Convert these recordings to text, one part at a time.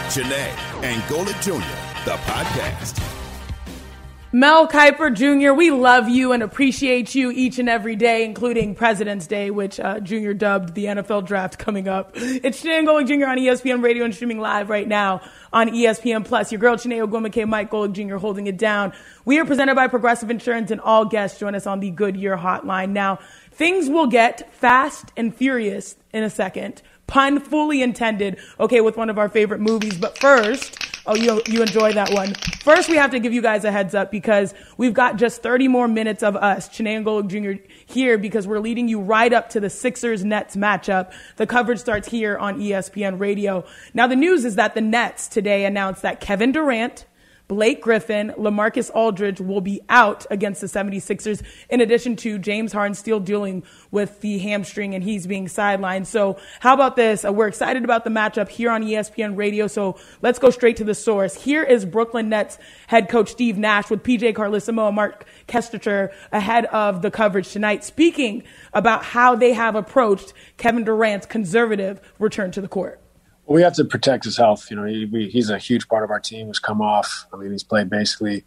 Janae and Golic Jr., the podcast. Mel Kiper Jr., we love you and appreciate you each and every day, including President's Day, which Jr. dubbed the NFL Draft coming up. It's Janae and Golic Jr. on ESPN Radio and streaming live right now on ESPN Plus. Your girl, Janae Ogwumike, Mike Golic Jr. holding it down. We are presented by Progressive Insurance, and all guests join us on the Goodyear Hotline. Now, things will get fast and furious in a second. Pun fully intended, okay, with one of our favorite movies. But first, you enjoy that one. First, we have to give you guys a heads up because we've got just 30 more minutes of us, Janae and Golic Jr. here, because we're leading you right up to the Sixers-Nets matchup. The coverage starts here on ESPN Radio. Now, the news is that the Nets today announced that Kevin Durant, Blake Griffin, LaMarcus Aldridge will be out against the 76ers, in addition to James Harden still dealing with the hamstring and he's being sidelined. So how about this? We're excited about the matchup here on ESPN Radio, so let's go straight to the source. Here is Brooklyn Nets head coach Steve Nash with PJ Carlesimo and Mark Kestecher ahead of the coverage tonight, speaking about how they have approached Kevin Durant's conservative return to the court. We have to protect his health. You know, he's a huge part of our team who's come off. I mean, he's played basically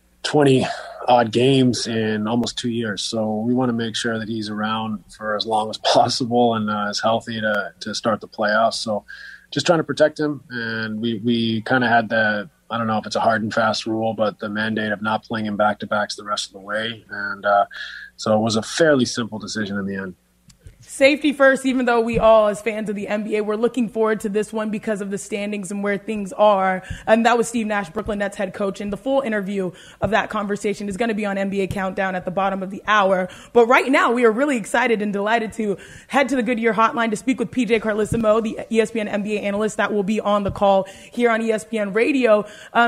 20-odd games in almost 2 years. So we want to make sure that he's around for as long as possible and is healthy to start the playoffs. So just trying to protect him. And we kind of had the, I don't know if it's a hard and fast rule, but the mandate of not playing him back-to-backs the rest of the way. And so it was a fairly simple decision in the end. Safety first, even though we all, as fans of the NBA, we're looking forward to this one because of the standings and where things are. And that was Steve Nash, Brooklyn Nets head coach. And the full interview of that conversation is going to be on NBA Countdown at the bottom of the hour. But right now, we are really excited and delighted to head to the Goodyear Hotline to speak with PJ Carlesimo, the ESPN NBA analyst that will be on the call here on ESPN Radio.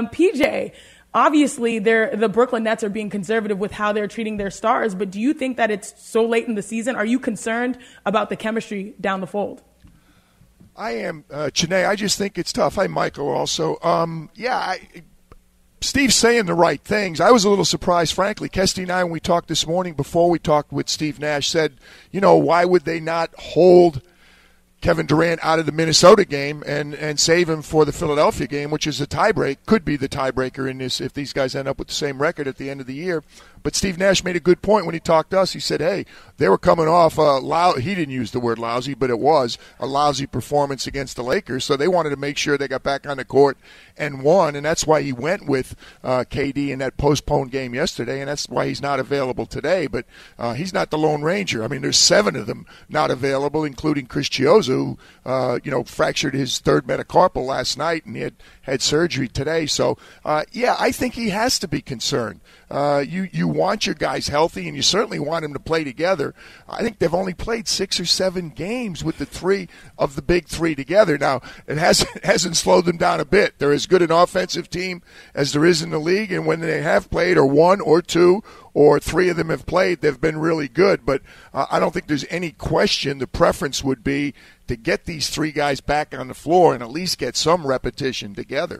PJ, obviously, the Brooklyn Nets are being conservative with how they're treating their stars, but do you think that it's so late in the season? Are you concerned about the chemistry down the fold? I am, Janae. I just think it's tough. Hi, Michael, also. Steve's saying the right things. I was a little surprised, frankly. Kesty and I, when we talked this morning, before we talked with Steve Nash, said, why would they not hold Kevin Durant out of the Minnesota game and save him for the Philadelphia game, which is could be the tiebreaker in this if these guys end up with the same record at the end of the year. But Steve Nash made a good point when he talked to us. He said, hey, they were coming off he didn't use the word lousy, but it was a lousy performance against the Lakers. So they wanted to make sure they got back on the court and won. And that's why he went with KD in that postponed game yesterday. And that's why he's not available today. But he's not the Lone Ranger. I mean, there's 7 of them not available, including Chris Chiozza, who fractured his third metacarpal last night and he had surgery today. So, I think he has to be concerned. You want your guys healthy, and you certainly want them to play together. I think they've only played 6 or 7 games with the 3 of the big 3 together. Now, it hasn't slowed them down a bit. They're as good an offensive team as there is in the league, and when they have played, or 1 or 2 or 3 of them have played, they've been really good. But I don't think there's any question the preference would be to get these 3 guys back on the floor and at least get some repetition together.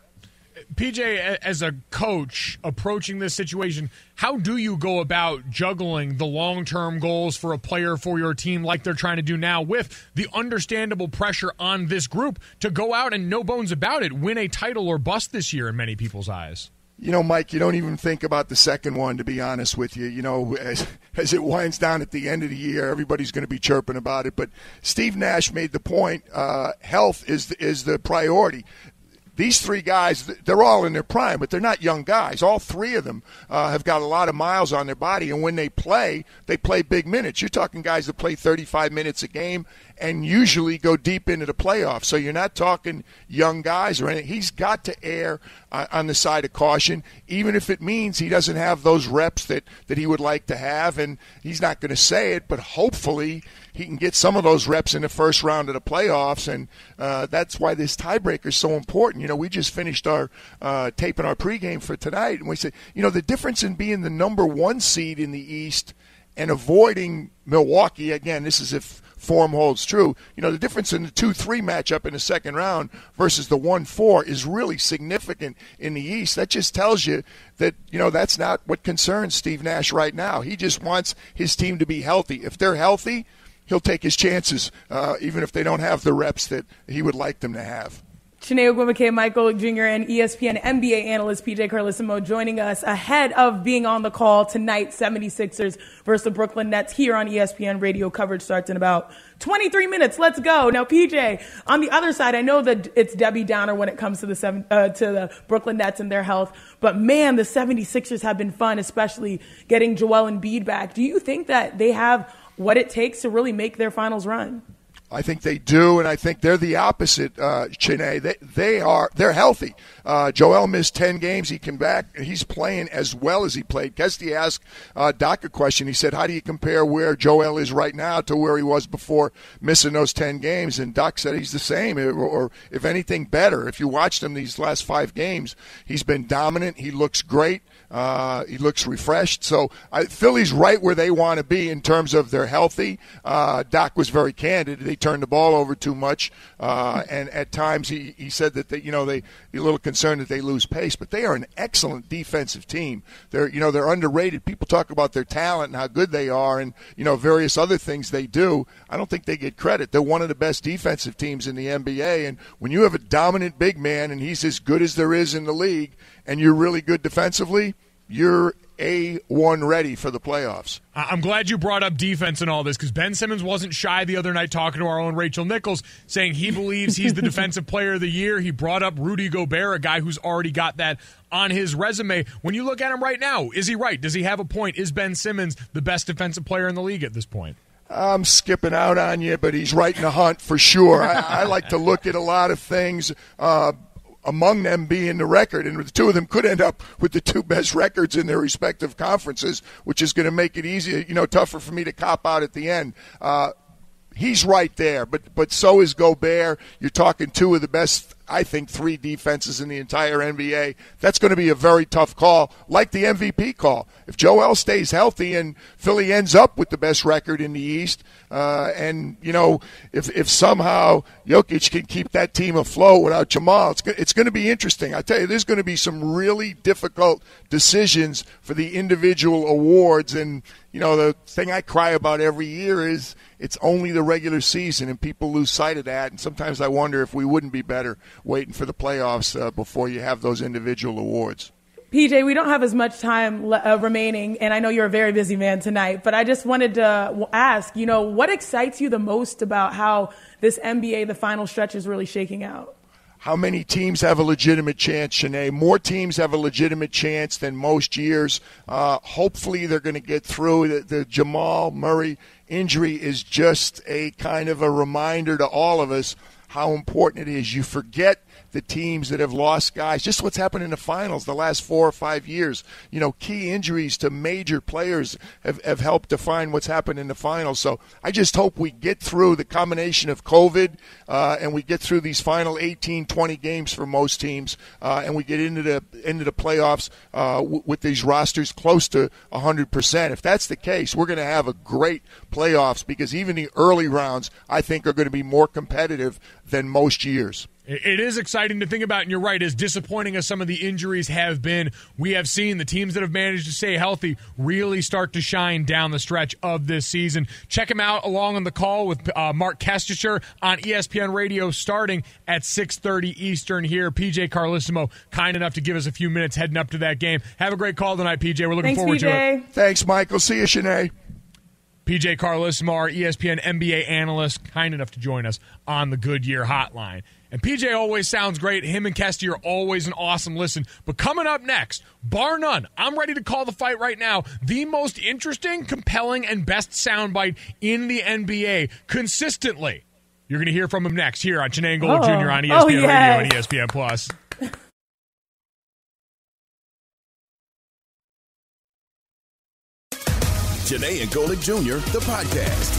PJ, as a coach approaching this situation, how do you go about juggling the long-term goals for a player for your team like they're trying to do now with the understandable pressure on this group to go out and, no bones about it, win a title or bust this year in many people's eyes? Mike, you don't even think about the second one, to be honest with you. As it winds down at the end of the year, everybody's going to be chirping about it. But Steve Nash made the point, health is the priority. These 3 guys, they're all in their prime, but they're not young guys. All 3 of them have got a lot of miles on their body, and when they play big minutes. You're talking guys that play 35 minutes a game and usually go deep into the playoffs. So you're not talking young guys or anything. He's got to err on the side of caution, even if it means he doesn't have those reps that he would like to have, and he's not going to say it, but hopefully he can get some of those reps in the first round of the playoffs, and that's why this tiebreaker is so important. We just finished our taping our pregame for tonight, and we said, the difference in being the number 1 seed in the East and avoiding Milwaukee, again, this is if form holds true, the difference in the 2-3 matchup in the second round versus the 1-4 is really significant in the East. That just tells you that, that's not what concerns Steve Nash right now. He just wants his team to be healthy. If they're healthy, he'll take his chances, even if they don't have the reps that he would like them to have. Chiney Ogwumike, Michael Jr., and ESPN NBA analyst PJ Carlesimo joining us ahead of being on the call tonight. 76ers versus the Brooklyn Nets here on ESPN Radio. Coverage starts in about 23 minutes. Let's go. Now, PJ, on the other side, I know that it's Debbie Downer when it comes to the Brooklyn Nets and their health. But, man, the 76ers have been fun, especially getting Joel Embiid back. Do you think that they have what it takes to really make their finals run? I think they do, and I think they're the opposite, Chiney. They're healthy. Joel missed 10 games. He came back. He's playing as well as he played. Kesty asked Doc a question. He said, how do you compare where Joel is right now to where he was before missing those 10 games? And Doc said he's the same, or if anything, better. If you watched him these last 5 games, he's been dominant. He looks great. He looks refreshed. So Philly's right where they want to be in terms of they're healthy. Doc was very candid. They turned the ball over too much, and at times he said that they're a little concerned that they lose pace. But they are an excellent defensive team. They're underrated. People talk about their talent and how good they are, and various other things they do. I don't think they get credit. They're one of the best defensive teams in the NBA. And when you have a dominant big man and he's as good as there is in the league, and you're really good defensively, you're A1 ready for the playoffs. I'm glad you brought up defense and all this, because Ben Simmons wasn't shy the other night talking to our own Rachel Nichols, saying he believes he's the defensive player of the year. He brought up Rudy Gobert, a guy who's already got that on his resume. When you look at him right now, is he right? Does he have a point? Is Ben Simmons the best defensive player in the league at this point? I'm skipping out on you, but he's right in the hunt for sure. I like to look at a lot of things, among them being the record, and the two of them could end up with the 2 best records in their respective conferences, which is going to make it easier, tougher for me to cop out at the end. He's right there, but so is Gobert. You're talking 2 of the best, I think, 3 defenses in the entire NBA. That's going to be a very tough call, like the MVP call. If Joel stays healthy and Philly ends up with the best record in the East, and if somehow Jokic can keep that team afloat without Jamal, it's going to be interesting. I tell you, there's going to be some really difficult decisions for the individual awards, and the thing I cry about every year is it's only the regular season, and people lose sight of that. And sometimes I wonder if we wouldn't be better waiting for the playoffs before you have those individual awards. PJ, we don't have as much time remaining, and I know you're a very busy man tonight, but I just wanted to ask, what excites you the most about how this NBA, the final stretch, is really shaking out? How many teams have a legitimate chance, Chiney? More teams have a legitimate chance than most years. Hopefully they're going to get through. The Jamal Murray injury is just a kind of a reminder to all of us how important it is. You forget the teams that have lost guys, just what's happened in the finals the last 4 or 5 years. Key injuries to major players have helped define what's happened in the finals. So I just hope we get through the combination of COVID and we get through these final 18, 20 games for most teams, and we get into the playoffs with these rosters close to 100%. If that's the case, we're going to have a great playoffs, because even the early rounds, I think, are going to be more competitive than most years. It is exciting to think about, and you're right, as disappointing as some of the injuries have been, we have seen the teams that have managed to stay healthy really start to shine down the stretch of this season. Check him out along on the call with Mark Kestecher on ESPN Radio starting at 6:30 Eastern here. PJ Carlesimo, kind enough to give us a few minutes heading up to that game. Have a great call tonight, PJ. We're looking forward to it. Thanks, Michael. See you, Chiney. PJ Carlesimo, our ESPN NBA analyst, kind enough to join us on the Goodyear Hotline. And PJ always sounds great. Him and Kesty are always an awesome listen. But coming up next, bar none, I'm ready to call the fight right now. The most interesting, compelling, and best soundbite in the NBA consistently. You're going to hear from him next here on Chiney and Gold Jr. on ESPN Radio and ESPN Plus. Chiney and Gold Jr., the podcast.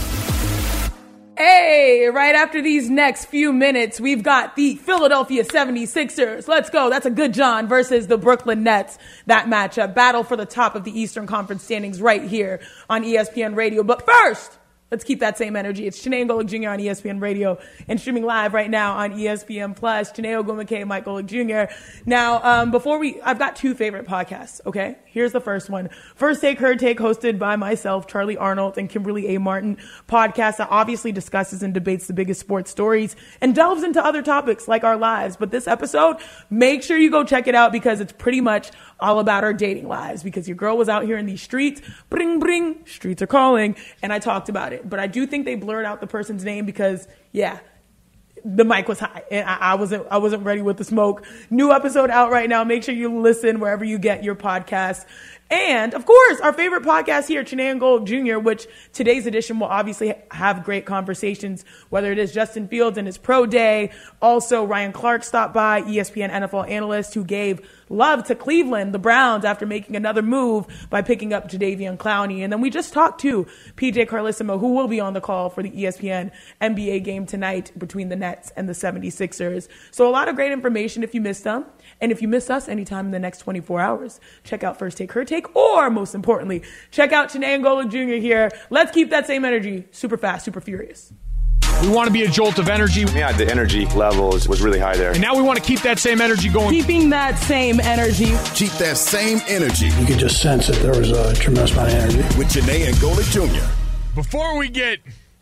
Hey, right after these next few minutes, we've got the Philadelphia 76ers. Let's go. That's a good John versus the Brooklyn Nets. That matchup. Battle for the top of the Eastern Conference standings right here on ESPN Radio. But first, Let's keep that same energy. It's Chiney and Golic Jr. on ESPN Radio and streaming live right now on ESPN Plus. Chiney Ogwumike, Mike Golic Jr. Now, I've got two favorite podcasts, okay? Here's the first one. First Take, Her Take, hosted by myself, Charlie Arnold, and Kimberly A. Martin. Podcast that obviously discusses and debates the biggest sports stories and delves into other topics like our lives. But this episode, make sure you go check it out because it's pretty much all about our dating lives because your girl was out here in these streets, bring, bring, streets are calling, and I talked about it. But I do think they blurred out the person's name because, yeah, the mic was high and I wasn't ready with the smoke. New episode out right now. Make sure you listen wherever you get your podcasts. And, of course, our favorite podcast here, Chiney and Golic Jr., which today's edition will obviously have great conversations, whether it is Justin Fields and his pro day. Also, Ryan Clark stopped by, ESPN NFL analyst who gave love to Cleveland, the Browns, after making another move by picking up Jadeveon Clowney. And then we just talked to PJ Carlesimo, who will be on the call for the ESPN NBA game tonight between the Nets and the 76ers. So a lot of great information if you missed them. And if you miss us anytime in the next 24 hours, check out First Take, Her Take, or most importantly, check out Chiney and Golic Jr. here. Let's keep that same energy. Super fast, super furious. We want to be a jolt of energy. Yeah, the energy level was really high there. And now we want to keep that same energy going. Keeping that same energy. Keep that same energy. You could just sense that there was a tremendous amount of energy. With Chiney and Golic Jr. Before we get,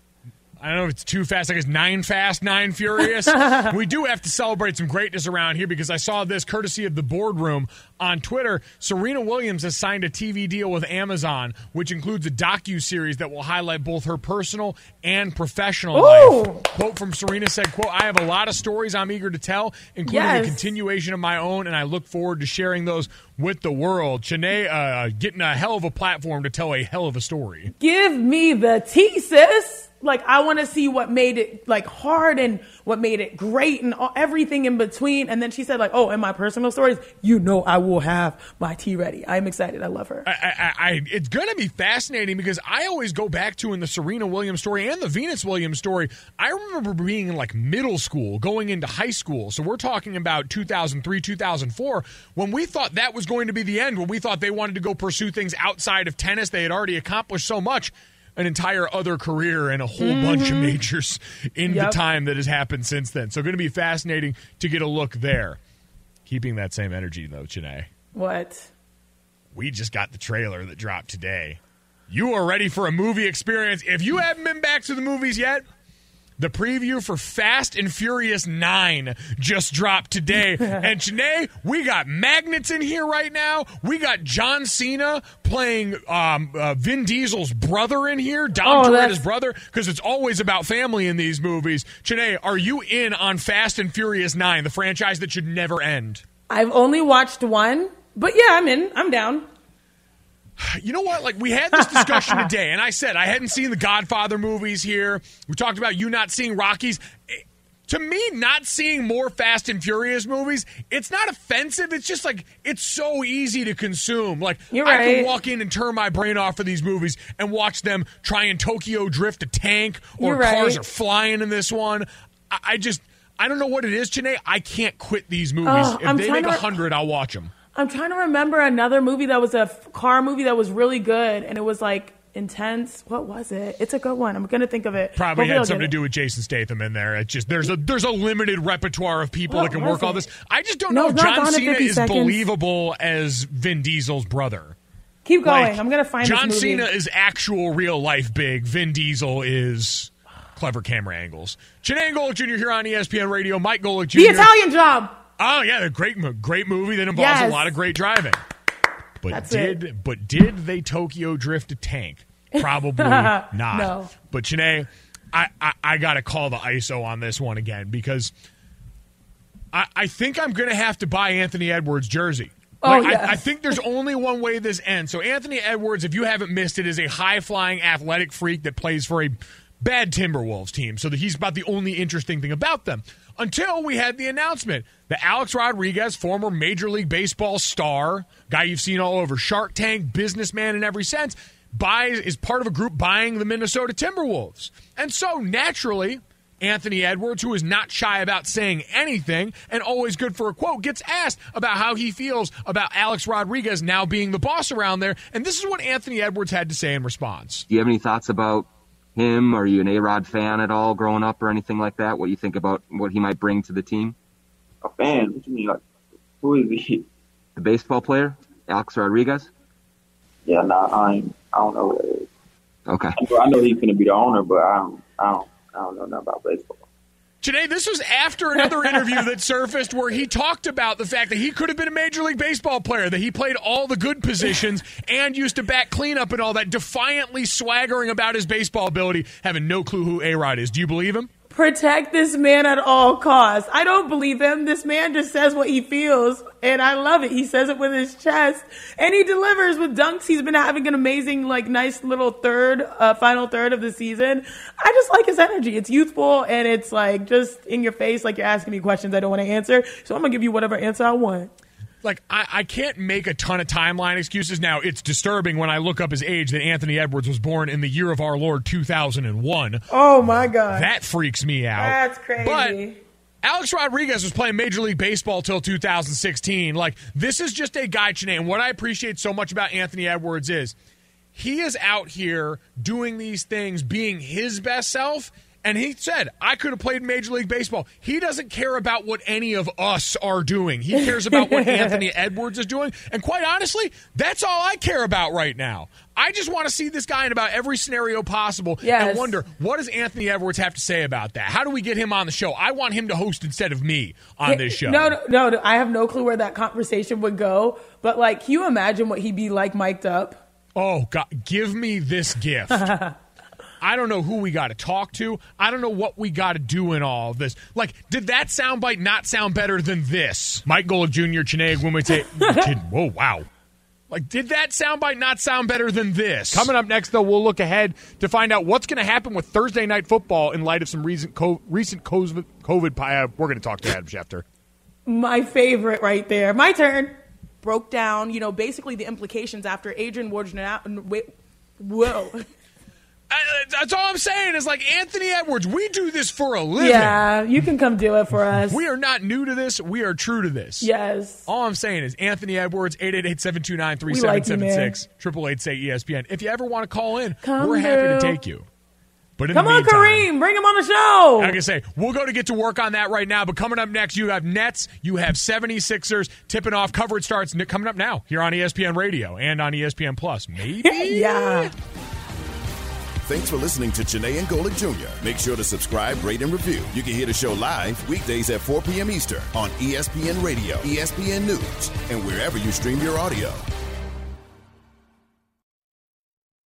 I don't know if it's too fast, I guess 9 fast, 9 furious. We do have to celebrate some greatness around here because I saw this courtesy of the Boardroom on Twitter. Serena Williams has signed a TV deal with Amazon, which includes a docuseries that will highlight both her personal and professional life. Quote from Serena said, quote, "I have a lot of stories I'm eager to tell, including a continuation of my own, and I look forward to sharing those with the world." Chiney getting a hell of a platform to tell a hell of a story. Give me the tea, sis. Like, I want to see what made it, like, hard and what made it great and everything in between. And then she said, like, oh, and my personal stories, you know I will have my tea ready. I'm excited. I love her. It's going to be fascinating because I always go back to in the Serena Williams story and the Venus Williams story, I remember being in, like, middle school, going into high school. So we're talking about 2003, 2004, when we thought that was going to be the end, when we thought they wanted to go pursue things outside of tennis. They had already accomplished so much. An entire other career and a whole bunch of majors in the time that has happened since then. So going to be fascinating to get a look there. Keeping that same energy, though, Chiney. What? We just got the trailer that dropped today. You are ready for a movie experience. If you haven't been back to the movies yet, the preview for Fast and Furious 9 just dropped today. And Chiney, we got magnets in here right now. We got John Cena playing Vin Diesel's brother in here, Dom Toretto's brother, because it's always about family in these movies. Chiney, are you in on Fast and Furious 9, the franchise that should never end? I've only watched one, but yeah, I'm in. I'm down. You know what? Like, we had this discussion today, and I said I hadn't seen the Godfather movies here. We talked about you not seeing Rockies. To me, not seeing more Fast and Furious movies, it's not offensive. It's just like, it's so easy to consume. Like, You're right. I can walk in and turn my brain off for these movies and watch them try and Tokyo drift a tank, or cars are flying in this one. I don't know what it is, Chiney. I can't quit these movies. If they make 100, I'll watch them. I'm trying to remember another movie that was a car movie that was really good, and it was like intense. What was it? It's a good one. I'm gonna think of it. Probably had something to do with Jason Statham in there. It's just there's a limited repertoire of people that can work all this. I just don't know if John Cena is believable as Vin Diesel's brother. Keep going. Like, I'm gonna find John this movie. Cena is actual real life big. Vin Diesel is clever camera angles. Chiney and Golic Jr. here on ESPN Radio. Mike Golic Jr. The Italian Job. Oh yeah, the great movie that involves a lot of great driving. But did they Tokyo drift a tank? Probably not. No. But Chiney, I got to call the ISO on this one again because I think I'm going to have to buy Anthony Edwards' jersey. I think there's only one way this ends. So Anthony Edwards, if you haven't missed it, is a high-flying athletic freak that plays for a bad Timberwolves team. So he's about the only interesting thing about them. Until we had the announcement that Alex Rodriguez, former Major League Baseball star, guy you've seen all over Shark Tank, businessman in every sense, is part of a group buying the Minnesota Timberwolves. And so, naturally, Anthony Edwards, who is not shy about saying anything and always good for a quote, gets asked about how he feels about Alex Rodriguez now being the boss around there. And this is what Anthony Edwards had to say in response. Do you have any thoughts about him? Are you an A-Rod fan at all growing up or anything like that? What do you think about what he might bring to the team? A fan? What you mean? Like, who is he? The baseball player, Alex Rodriguez? Yeah, I don't know who that is. Okay. I know he's going to be the owner, but I don't know nothing about baseball. Janae, this was after another interview that surfaced where he talked about the fact that he could have been a Major League Baseball player, that he played all the good positions and used to bat cleanup and all that, defiantly swaggering about his baseball ability, having no clue who A-Rod is. Do you believe him? Protect this man at all costs. I don't believe him. This man just says what he feels, and I love it. He says it with his chest, and he delivers with dunks. He's been having an amazing, nice little final third of the season. I just like his energy. It's youthful, and it's just in your face, like you're asking me questions I don't want to answer. So I'm going to give you whatever answer I want. I can't make a ton of timeline excuses. Now, it's disturbing when I look up his age that Anthony Edwards was born in the year of our Lord 2001. Oh, my God. That freaks me out. That's crazy. But Alex Rodriguez was playing Major League Baseball till 2016. This is just a guy, Janae, and what I appreciate so much about Anthony Edwards is he is out here doing these things, being his best self. And he said, I could have played Major League Baseball. He doesn't care about what any of us are doing. He cares about what Anthony Edwards is doing. And quite honestly, that's all I care about right now. I just want to see this guy in about every scenario possible and wonder, what does Anthony Edwards have to say about that? How do we get him on the show? I want him to host instead of me on this show. No, I have no clue where that conversation would go. But, can you imagine what he'd be like mic'd up? Oh, God, give me this gift. I don't know who we got to talk to. I don't know what we got to do in all of this. Did that soundbite not sound better than this? Mike Golic Jr., Chiney Ogwumike. Whoa, wow. Did that soundbite not sound better than this? Coming up next, though, we'll look ahead to find out what's going to happen with Thursday Night Football in light of some recent COVID. We're going to talk to Adam Schefter. My favorite right there. My turn. Broke down, basically the implications after Adrian Wojnarowski. Whoa. That's all I'm saying is Anthony Edwards, we do this for a living. Yeah, you can come do it for us. We are not new to this. We are true to this. Yes. All I'm saying is Anthony Edwards, 888-729-3776, 888-SAY-ESPN. If you ever want to call in, we're happy to take you. But in Come the on, meantime, Kareem, bring him on the show. Like I say, we'll go to get to work on that right now. But coming up next, you have Nets, you have 76ers tipping off. Coverage starts coming up now here on ESPN Radio and on ESPN Plus. Maybe? Yeah. Thanks for listening to Chiney and Golic Jr. Make sure to subscribe, rate, and review. You can hear the show live weekdays at 4 p.m. Eastern on ESPN Radio, ESPN News, and wherever you stream your audio.